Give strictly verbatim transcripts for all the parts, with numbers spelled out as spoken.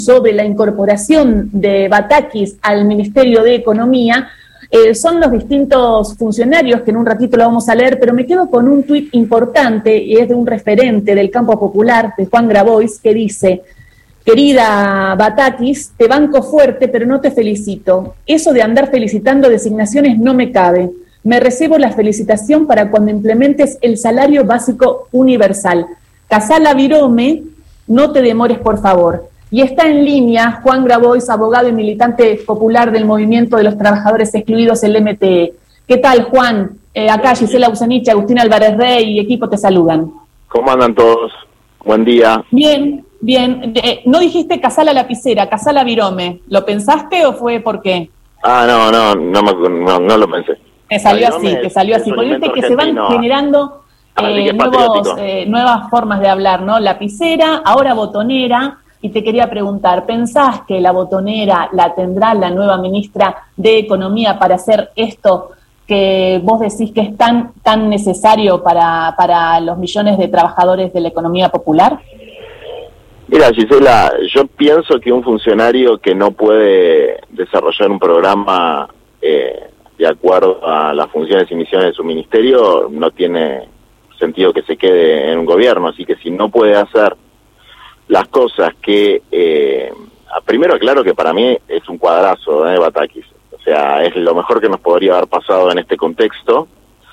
sobre la incorporación de Batakis al Ministerio de Economía, eh, son los distintos funcionarios, que en un ratito lo vamos a leer, pero me quedo con un tuit importante, y es de un referente del campo popular, de Juan Grabois, que dice: querida Batakis, te banco fuerte, pero no te felicito. Eso de andar felicitando designaciones no me cabe. Me reservo la felicitación para cuando implementes el salario básico universal. Casala Virome, no te demores, por favor. Y está en línea Juan Grabois, abogado y militante popular del Movimiento de los Trabajadores Excluidos, el M T E. ¿Qué tal, Juan? Eh, acá Gisela Usanich, Agustín Álvarez Rey y equipo te saludan. ¿Cómo andan todos? Buen día. Bien, bien. Eh, no dijiste Casala Lapicera, Casala Virome. ¿Lo pensaste o fue por qué? Ah, no, no, no, me, no, no lo pensé. Te salió así, te salió así. Porque viste que se van generando eh, nuevos, eh, nuevas formas de hablar, ¿no? Lapicera, ahora botonera. Y te quería preguntar, ¿pensás que la botonera la tendrá la nueva ministra de Economía para hacer esto que vos decís que es tan tan necesario para, para los millones de trabajadores de la economía popular? Mira, Gisela, yo pienso que un funcionario que no puede desarrollar un programa eh, de acuerdo a las funciones y misiones de su ministerio, no tiene sentido que se quede en un gobierno. Así que si no puede hacer las cosas que, eh, primero aclaro que para mí es un cuadrazo de ¿eh, Batakis, o sea, es lo mejor que nos podría haber pasado en este contexto.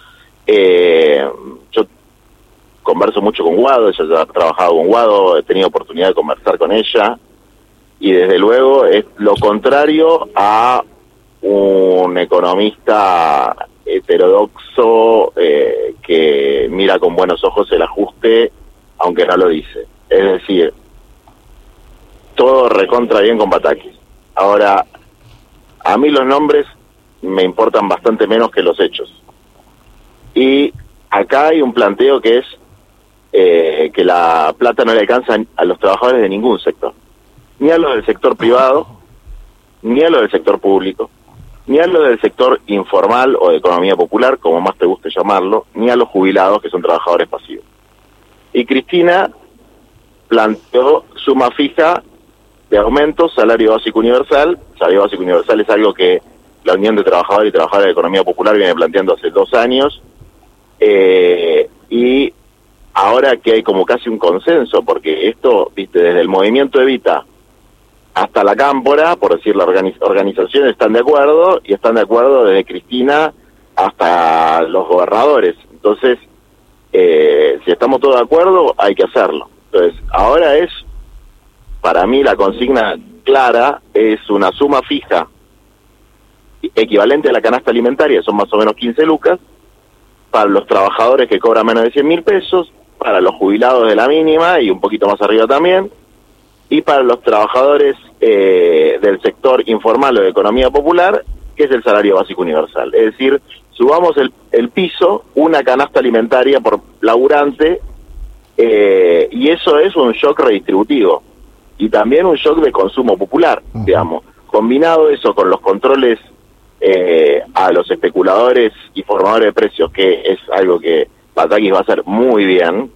Eh, yo converso mucho con Guado, ella ya ha trabajado con Guado, he tenido oportunidad de conversar con ella, y desde luego es lo contrario a un economista heterodoxo eh, que mira con buenos ojos el ajuste, aunque no lo dice. Es decir, todo recontra bien con Batakis. Ahora, a mí los nombres me importan bastante menos que los hechos. Y acá hay un planteo que es eh, que la plata no le alcanza a los trabajadores de ningún sector. Ni a los del sector privado, ni a los del sector público, ni a los del sector informal o de economía popular, como más te guste llamarlo, ni a los jubilados, que son trabajadores pasivos. Y Cristina planteó suma fija de aumento, salario básico universal. Salario básico universal es algo que la Unión de Trabajadores y Trabajadoras de Economía Popular viene planteando hace dos años, eh, y ahora que hay como casi un consenso, porque esto, viste, desde el movimiento Evita hasta la Cámpora, por decir, las organiz organizaciones están de acuerdo, y están de acuerdo desde Cristina hasta los gobernadores. Entonces, eh, si estamos todos de acuerdo, hay que hacerlo. Entonces, ahora es, para mí la consigna clara es una suma fija equivalente a la canasta alimentaria, son más o menos quince lucas, para los trabajadores que cobran menos de cien mil pesos, para los jubilados de la mínima y un poquito más arriba también, y para los trabajadores eh, del sector informal o de economía popular, que es el salario básico universal. Es decir, subamos el, el piso, una canasta alimentaria por laburante, eh, y eso es un shock redistributivo y también un shock de consumo popular, uh-huh. digamos. Combinado eso con los controles eh, a los especuladores y formadores de precios, que es algo que Batakis va a hacer muy bien,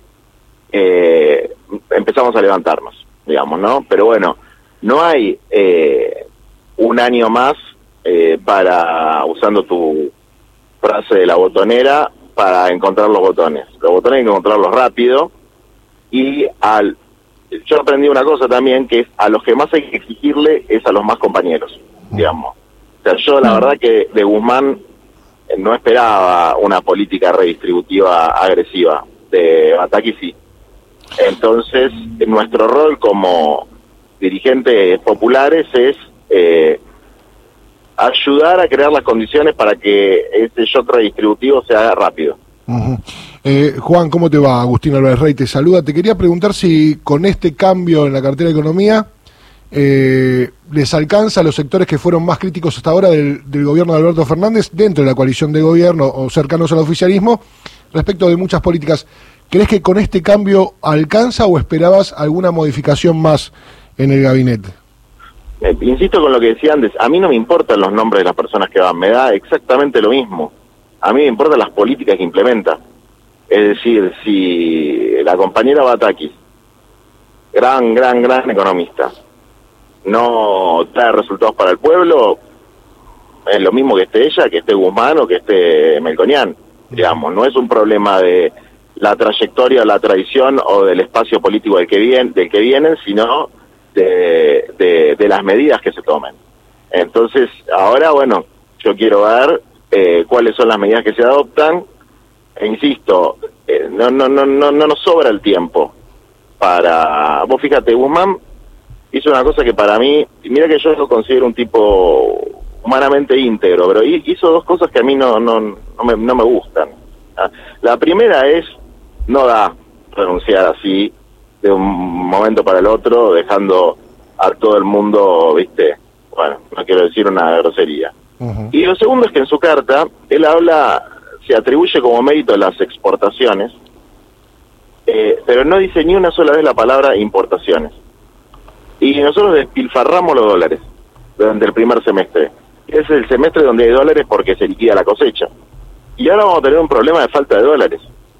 eh, empezamos a levantarnos, digamos, ¿no? Pero bueno, no hay eh, un año más eh, para, usando tu frase de la botonera, para encontrar los botones. Los botones hay que encontrarlos rápido, y al yo aprendí una cosa también, que es a los que más hay que exigirle es a los más compañeros, digamos. O sea, yo la verdad que de Guzmán no esperaba una política redistributiva agresiva, de Batakis sí. Entonces, nuestro rol como dirigentes populares es eh, ayudar a crear las condiciones para que ese shock redistributivo se haga rápido. Uh-huh. eh, Juan, ¿cómo te va? Agustín Álvarez Rey te saluda. Te quería preguntar si con este cambio en la cartera de Economía eh, les alcanza a los sectores que fueron más críticos hasta ahora del, del gobierno de Alberto Fernández, dentro de la coalición de gobierno o cercanos al oficialismo, respecto de muchas políticas. ¿Crees que con este cambio alcanza o esperabas alguna modificación más en el gabinete? Eh, insisto con lo que decía antes, a mí no me importan los nombres de las personas que van, me da exactamente lo mismo. A mí me importan las políticas que implementa. Es decir, si la compañera Batakis, gran, gran, gran economista, no trae resultados para el pueblo, es lo mismo que esté ella, que esté Guzmán o que esté Melconian, digamos, no es un problema de la trayectoria, la tradición o del espacio político del que vienen, del que vienen, sino de, de, de las medidas que se tomen. Entonces, ahora, bueno, yo quiero ver eh, cuáles son las medidas que se adoptan, e insisto, eh, no, no, no, no, no nos sobra el tiempo para... Vos fíjate, Guzmán hizo una cosa que para mí, mira que yo lo considero un tipo humanamente íntegro, pero hizo dos cosas que a mí no, no, no, me, no me gustan. La primera es, no da renunciar así de un momento para el otro, dejando a todo el mundo, viste, bueno, no quiero decir una grosería. Uh-huh. Y lo segundo es que en su carta, él habla, se atribuye como mérito las exportaciones, eh, pero no dice ni una sola vez la palabra importaciones. Y nosotros despilfarramos los dólares durante el primer semestre. Es el semestre donde hay dólares porque se liquida la cosecha. Y ahora vamos a tener un problema de falta de dólares.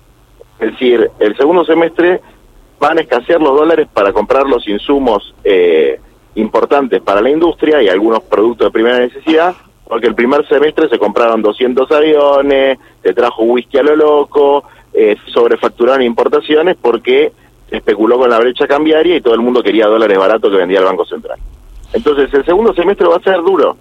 Es decir, el segundo semestre van a escasear los dólares para comprar los insumos eh, importantes para la industria y algunos productos de primera necesidad, porque el primer semestre se compraron doscientos aviones, se trajo whisky a lo loco, eh, sobrefacturaron importaciones porque se especuló con la brecha cambiaria y todo el mundo quería dólares baratos que vendía el Banco Central. Entonces el segundo semestre va a ser duro.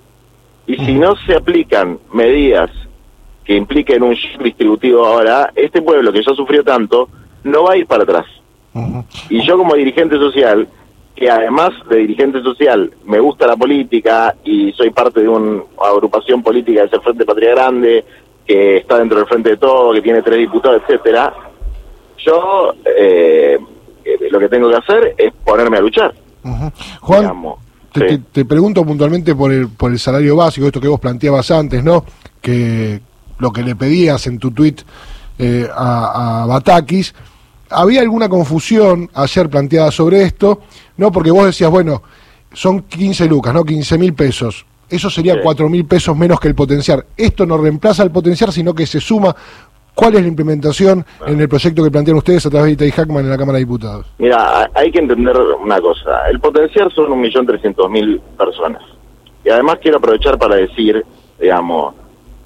Y si no se aplican medidas que impliquen un shock distributivo ahora, este pueblo que ya sufrió tanto, no va a ir para atrás. Uh-huh. Y yo como dirigente social, que además de dirigente social me gusta la política y soy parte de una agrupación política que es el Frente Patria Grande, que está dentro del Frente de Todo, que tiene tres diputados, etcétera, yo eh, lo que tengo que hacer es ponerme a luchar. Uh-huh. Juan, digamos, te, sí. te, te pregunto puntualmente por el, por el salario básico, esto que vos planteabas antes, ¿no? Que lo que le pedías en tu tuit eh, a, a Batakis, había alguna confusión ayer planteada sobre esto, ¿no? Porque vos decías, bueno, son quince lucas, ¿no? quince mil pesos. Eso sería sí. cuatro mil pesos menos que el potenciar. Esto no reemplaza el potenciar, sino que se suma. ¿Cuál es la implementación bueno. en el proyecto que plantean ustedes a través de Itay Hackman en la Cámara de Diputados? Mira, hay que entender una cosa. El potenciar son un millón trescientos mil personas. Y además quiero aprovechar para decir, digamos,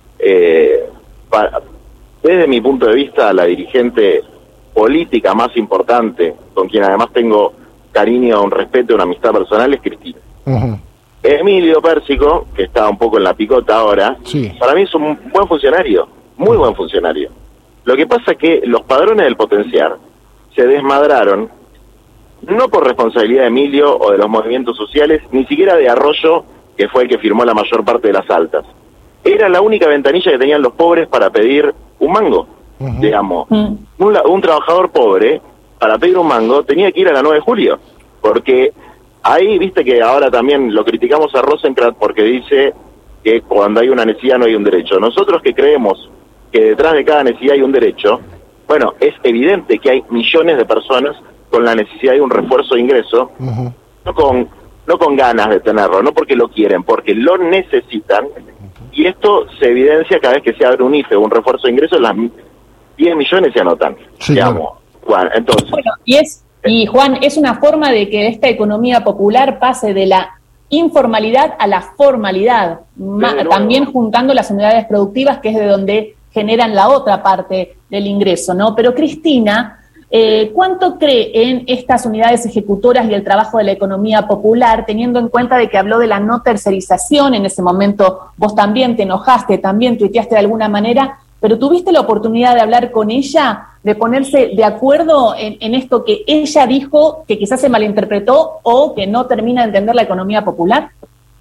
eh, para, desde mi punto de vista, la dirigente política más importante, con quien además tengo cariño, un respeto y una amistad personal, es Cristina. Uh-huh. Emilio Pérsico, que está un poco en la picota ahora, sí. para mí es un buen funcionario, muy buen funcionario. Lo que pasa es que los padrones del potenciar se desmadraron, no por responsabilidad de Emilio o de los movimientos sociales, ni siquiera de Arroyo, que fue el que firmó la mayor parte de las altas. Era la única ventanilla que tenían los pobres para pedir un mango. Uh-huh. Digamos, uh-huh. un, un trabajador pobre, para pedir un mango, tenía que ir a la nueve de julio, porque ahí, viste que ahora también lo criticamos a Rosenkrantz porque dice que cuando hay una necesidad no hay un derecho. Nosotros que creemos que detrás de cada necesidad hay un derecho, bueno, es evidente que hay millones de personas con la necesidad de un refuerzo de ingreso, uh-huh. no con no con ganas de tenerlo, no porque lo quieren, porque lo necesitan, y esto se evidencia cada vez que se abre un I F E o un refuerzo de ingresos, las diez millones se anotan. Sí, digamos. Bueno, entonces... Bueno, y, es, y Juan, es una forma de que esta economía popular pase de la informalidad a la formalidad, ma, también juntando las unidades productivas, que es de donde generan la otra parte del ingreso, ¿no? Pero Cristina, eh, ¿cuánto cree en estas unidades ejecutoras y el trabajo de la economía popular, teniendo en cuenta de que habló de la no tercerización? En ese momento vos también te enojaste, también tuiteaste de alguna manera, pero ¿tuviste la oportunidad de hablar con ella, de ponerse de acuerdo en, en esto que ella dijo, que quizás se malinterpretó o que no termina de entender la economía popular?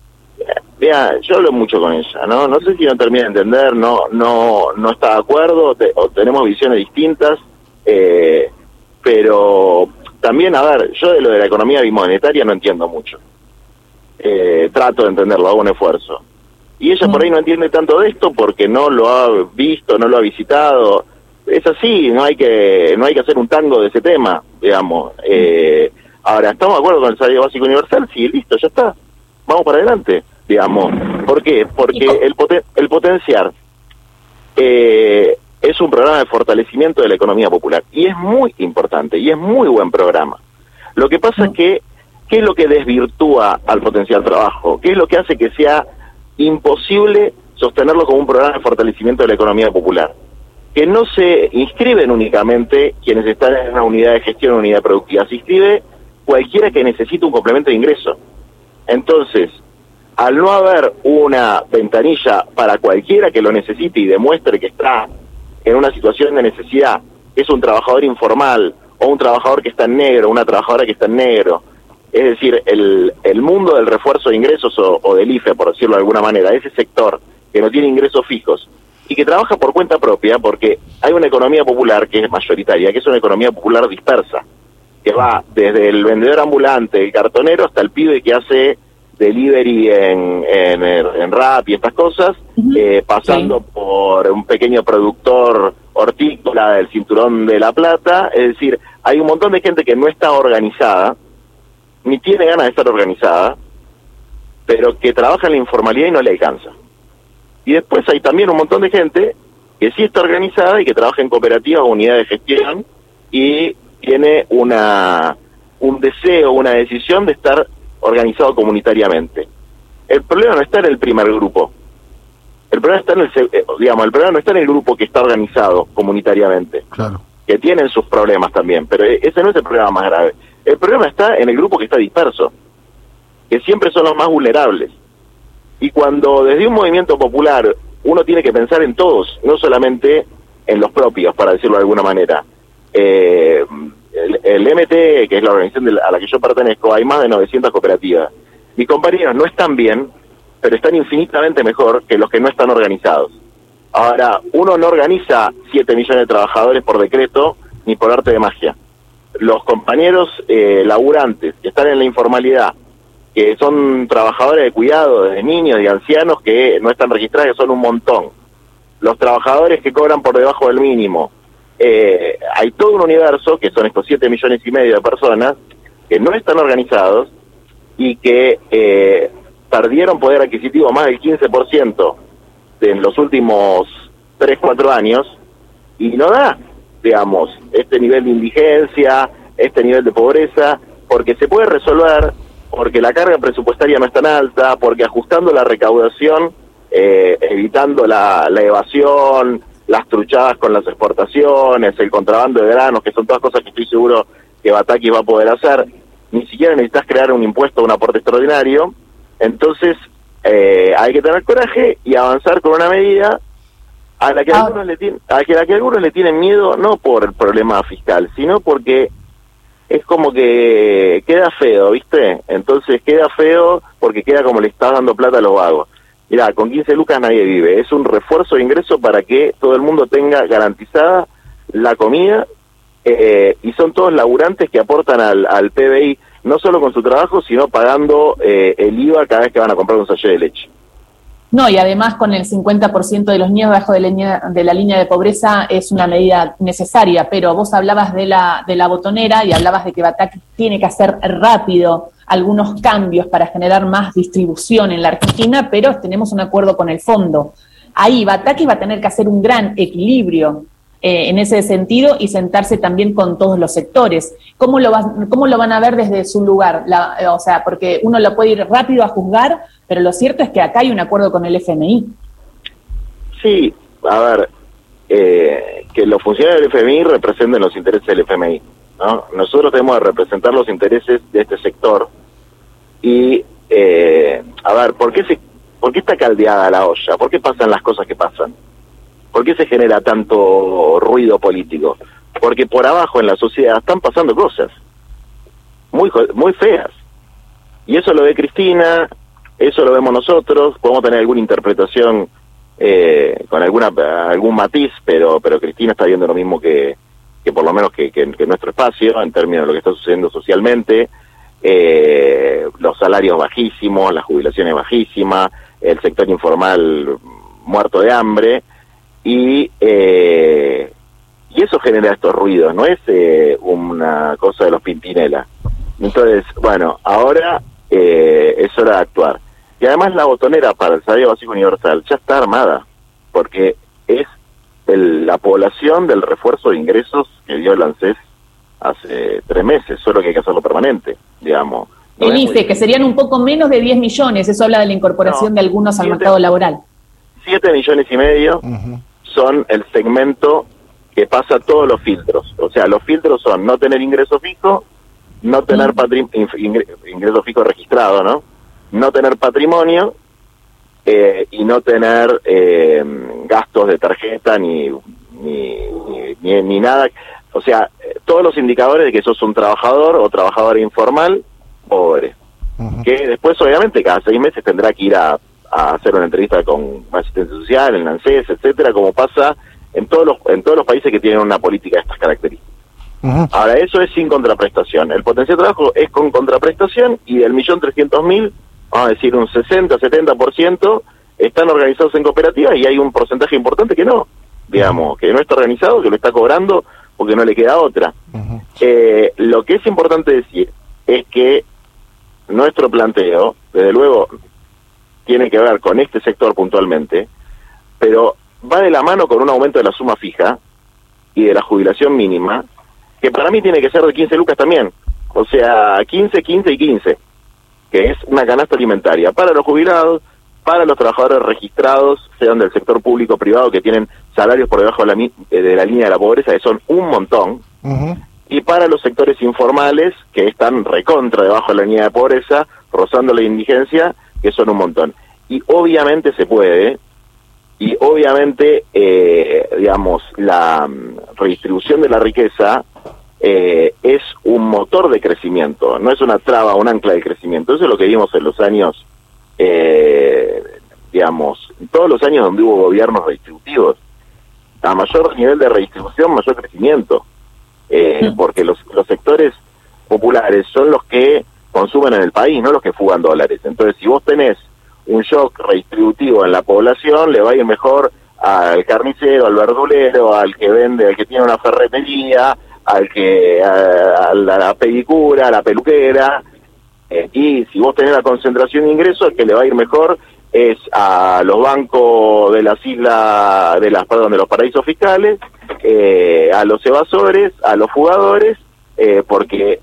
Mira, yo hablo mucho con ella, ¿no? No sé si no termina de entender, no no no está de acuerdo, te, o tenemos visiones distintas, eh, pero también, a ver, yo de lo de la economía bimonetaria no entiendo mucho. Eh, trato de entenderlo, hago un esfuerzo. Y ella mm. por ahí no entiende tanto de esto porque no lo ha visto, no lo ha visitado. Es así, no hay que no hay que hacer un tango de ese tema, digamos. Eh, ahora, ¿estamos de acuerdo con el salario básico universal? Sí, listo, ya está. Vamos para adelante, digamos. ¿Por qué? Porque el, poten el potenciar eh, es un programa de fortalecimiento de la economía popular. Y es muy importante, y es muy buen programa. Lo que pasa mm. es que ¿qué es lo que desvirtúa al potencial trabajo? ¿Qué es lo que hace que sea imposible sostenerlo como un programa de fortalecimiento de la economía popular? Que no se inscriben únicamente quienes están en una unidad de gestión, una unidad productiva, se inscribe cualquiera que necesite un complemento de ingreso. Entonces, al no haber una ventanilla para cualquiera que lo necesite y demuestre que está en una situación de necesidad, es un trabajador informal o un trabajador que está en negro, una trabajadora que está en negro, es decir, el, el mundo del refuerzo de ingresos o, o del I F E, por decirlo de alguna manera, ese sector que no tiene ingresos fijos y que trabaja por cuenta propia, porque hay una economía popular que es mayoritaria, que es una economía popular dispersa, que va desde el vendedor ambulante, el cartonero, hasta el pibe que hace delivery en, en, en Rappi y estas cosas, uh-huh. eh, pasando sí. por un pequeño productor hortícola del Cinturón de la Plata. Es decir, hay un montón de gente que no está organizada, ni tiene ganas de estar organizada, pero que trabaja en la informalidad y no le alcanza. Y después hay también un montón de gente que sí está organizada y que trabaja en cooperativas o unidades de gestión y tiene una un deseo, una decisión de estar organizado comunitariamente. El problema no está en el primer grupo. El problema está en el, digamos, el problema no está en el grupo que está organizado comunitariamente. Claro. Que tienen sus problemas también, pero ese no es el problema más grave. El problema está en el grupo que está disperso, que siempre son los más vulnerables. Y cuando desde un movimiento popular uno tiene que pensar en todos, no solamente en los propios, para decirlo de alguna manera. Eh, el, el M T, que es la organización de la, a la que yo pertenezco, hay más de novecientas cooperativas. Mis compañeros no están bien, pero están infinitamente mejor que los que no están organizados. Ahora, uno no organiza siete millones de trabajadores por decreto ni por arte de magia. Los compañeros eh, laburantes que están en la informalidad, que son trabajadores de cuidado, de niños y ancianos que no están registrados, que son un montón. Los trabajadores que cobran por debajo del mínimo. Eh, hay todo un universo, que son estos siete millones y medio de personas, que no están organizados y que eh, perdieron poder adquisitivo más del quince por ciento en los últimos tres, cuatro años, y no da, digamos, este nivel de indigencia, este nivel de pobreza, porque se puede resolver, porque la carga presupuestaria no es tan alta, porque ajustando la recaudación, eh, evitando la, la evasión, las truchadas con las exportaciones, el contrabando de granos, que son todas cosas que estoy seguro que Batakis va a poder hacer, ni siquiera necesitas crear un impuesto o un aporte extraordinario. Entonces eh, hay que tener coraje y avanzar con una medida a la que ah. algunos le tienen, a la que algunos le tienen miedo, no por el problema fiscal, sino porque es como que queda feo, ¿viste? Entonces queda feo porque queda como le estás dando plata a los vagos. Mirá, con quince lucas nadie vive. Es un refuerzo de ingreso para que todo el mundo tenga garantizada la comida, eh, y son todos laburantes que aportan al, al P B I, no solo con su trabajo, sino pagando eh, el I V A cada vez que van a comprar un sachet de leche. No, y además con el cincuenta por ciento de los niños debajo de, leña, de la línea de pobreza es una medida necesaria, pero vos hablabas de la de la botonera y hablabas de que Batakis tiene que hacer rápido algunos cambios para generar más distribución en la Argentina, pero tenemos un acuerdo con el fondo. Ahí Batakis va a tener que hacer un gran equilibrio eh, en ese sentido y sentarse también con todos los sectores. ¿Cómo lo, va, cómo lo van a ver desde su lugar? La, eh, o sea, porque uno lo puede ir rápido a juzgar, pero lo cierto es que acá hay un acuerdo con el F M I. Sí, a ver, eh, que los funcionarios del F M I representen los intereses del F M I, ¿no? Nosotros tenemos que representar los intereses de este sector y, eh, a ver, ¿por qué, se, ¿por qué está caldeada la olla? ¿Por qué pasan las cosas que pasan? ¿Por qué se genera tanto ruido político? Porque por abajo en la sociedad están pasando cosas muy, muy feas. Y eso lo ve Cristina, eso lo vemos nosotros, podemos tener alguna interpretación eh, con alguna algún matiz, pero pero Cristina está viendo lo mismo que, que por lo menos que, que, que nuestro espacio, en términos de lo que está sucediendo socialmente, eh, los salarios bajísimos, las jubilaciones bajísimas, el sector informal muerto de hambre, y eh, y eso genera estos ruidos, no es eh, una cosa de los Pimpinela. Entonces, bueno, ahora eh, es hora de actuar. Y además la botonera para el salario básico universal ya está armada, porque es el, la población del refuerzo de ingresos que dio el ANSES hace tres meses, solo que hay que hacerlo permanente, digamos. No el I F E, que serían un poco menos de diez millones, eso habla de la incorporación no, de algunos siete, al mercado laboral. siete millones y medio uh-huh. son el segmento que pasa todos los filtros. O sea, los filtros son no tener ingreso fijo, no tener uh-huh. patri- ingre- ingreso fijo registrado, ¿no? No tener patrimonio eh, y no tener eh, gastos de tarjeta ni ni, ni, ni, ni nada. O sea, todos los indicadores de que sos un trabajador o trabajadora informal pobre. Uh-huh. Que después, obviamente, cada seis meses tendrá que ir a, a hacer una entrevista con asistencia social, en ANSES, etcétera, como pasa en todos los en todos los países que tienen una política de estas características. Uh-huh. Ahora, eso es sin contraprestación. El potencial de trabajo es con contraprestación y del millón trescientos mil, vamos a decir un sesenta, setenta por ciento están organizados en cooperativas y hay un porcentaje importante que no, digamos, uh-huh. que no está organizado, que lo está cobrando porque no le queda otra. Uh-huh. Eh, lo que es importante decir es que nuestro planteo, desde luego, tiene que ver con este sector puntualmente, pero va de la mano con un aumento de la suma fija y de la jubilación mínima, que para mí tiene que ser de quince lucas también. O sea, quince, quince y quince, que es una canasta alimentaria para los jubilados, para los trabajadores registrados, sean del sector público o privado, que tienen salarios por debajo de la, de la línea de la pobreza, que son un montón, uh-huh. y para los sectores informales, que están recontra debajo de la línea de pobreza, rozando la indigencia, que son un montón. Y obviamente se puede, y obviamente, eh, digamos, la um, redistribución de la riqueza eh, es un motor de crecimiento, no es una traba, un ancla de crecimiento. Eso es lo que vimos en los años, eh, digamos, todos los años donde hubo gobiernos redistributivos. A mayor nivel de redistribución, mayor crecimiento. Eh, porque los, los sectores populares son los que consumen en el país, no los que fugan dólares. Entonces, si vos tenés un shock redistributivo en la población, le va a ir mejor al carnicero, al verdulero, al que vende, al que tiene una ferretería, al que a, a la pedicura, a la peluquera. Eh, y si vos tenés la concentración de ingresos, el que le va a ir mejor es a los bancos de las islas, de las, perdón, de los paraísos fiscales, eh, a los evasores, a los fugadores, eh, porque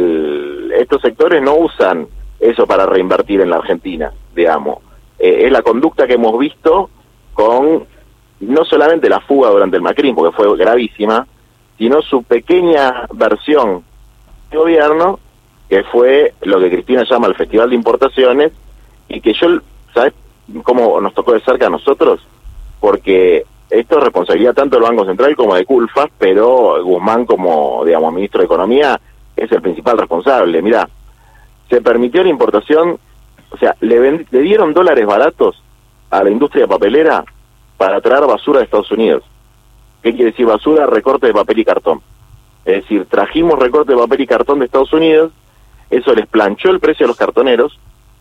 el, estos sectores no usan eso para reinvertir en la Argentina, digamos. Eh, es la conducta que hemos visto con no solamente la fuga durante el macrismo, que fue gravísima, sino su pequeña versión de gobierno, que fue lo que Cristina llama el Festival de Importaciones, y que yo, ¿sabes cómo nos tocó de cerca a nosotros? Porque esto es responsabilidad tanto del Banco Central como de Culfas, pero Guzmán, como, digamos, ministro de Economía, es el principal responsable. Mirá, se permitió la importación, o sea, le, vend- le dieron dólares baratos a la industria papelera para traer basura de Estados Unidos. ¿Qué quiere decir basura? Recorte de papel y cartón. Es decir, trajimos recorte de papel y cartón de Estados Unidos, eso les planchó el precio a los cartoneros,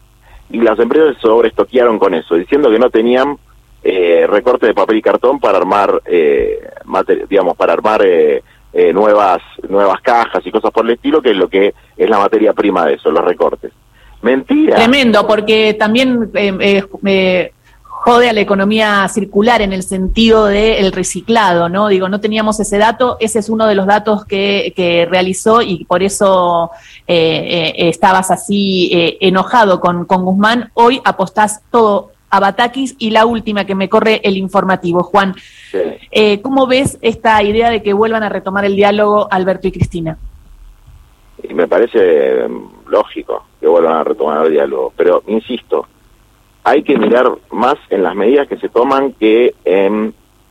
y las empresas se sobreestoquearon con eso, diciendo que no tenían eh, recorte de papel y cartón para armar, eh, mater- digamos, para armar eh, eh, nuevas nuevas cajas y cosas por el estilo, que es lo que es la materia prima de eso, los recortes. Mentira. Tremendo, porque también eh, eh, eh, jode a la economía circular en el sentido del reciclado, ¿no? Digo, no teníamos ese dato, ese es uno de los datos que, que realizó y por eso eh, eh, estabas así eh, enojado con, con Guzmán. Hoy apostás todo a Batakis y la última que me corre el informativo, Juan. Sí. Eh, ¿Cómo ves esta idea de que vuelvan a retomar el diálogo Alberto y Cristina? Y me parece lógico que vuelvan a retomar el diálogo, pero insisto, hay que mirar más en las medidas que se toman que en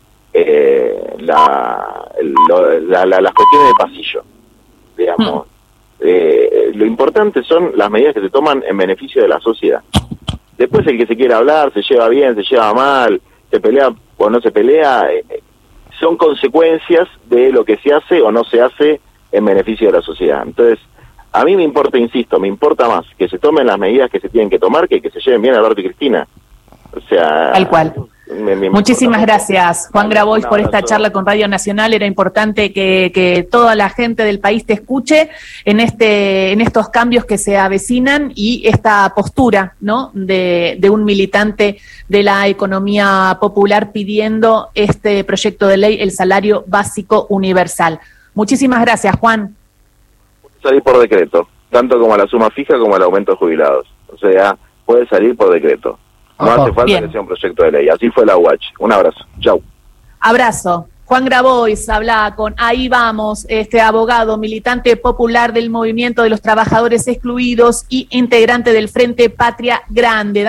eh, la, lo, la, la, las cuestiones de pasillo, digamos. Mm. Eh, lo importante son las medidas que se toman en beneficio de la sociedad. Después el que se quiera hablar, se lleva bien, se lleva mal, se pelea o no se pelea, eh, son consecuencias de lo que se hace o no se hace en beneficio de la sociedad. Entonces, a mí me importa, insisto, me importa más que se tomen las medidas que se tienen que tomar que que se lleven bien a Alberto y Cristina. O sea... Tal cual. Me, me Muchísimas gracias, Juan Grabois, por esta charla con Radio Nacional. Era importante que, que toda la gente del país te escuche en este en estos cambios que se avecinan y esta postura, ¿no?, de, de un militante de la economía popular pidiendo este proyecto de ley, el salario básico universal. Muchísimas gracias, Juan. Salir por decreto. tanto como a la suma fija como al aumento de jubilados. O sea, puede salir por decreto. No Ajá. hace falta Bien. que sea un proyecto de ley. Así fue la U H. Un abrazo. Chau. Abrazo. Juan Grabois habla con Ahí Vamos, este abogado, militante popular del Movimiento de los Trabajadores Excluidos y integrante del Frente Patria Grande.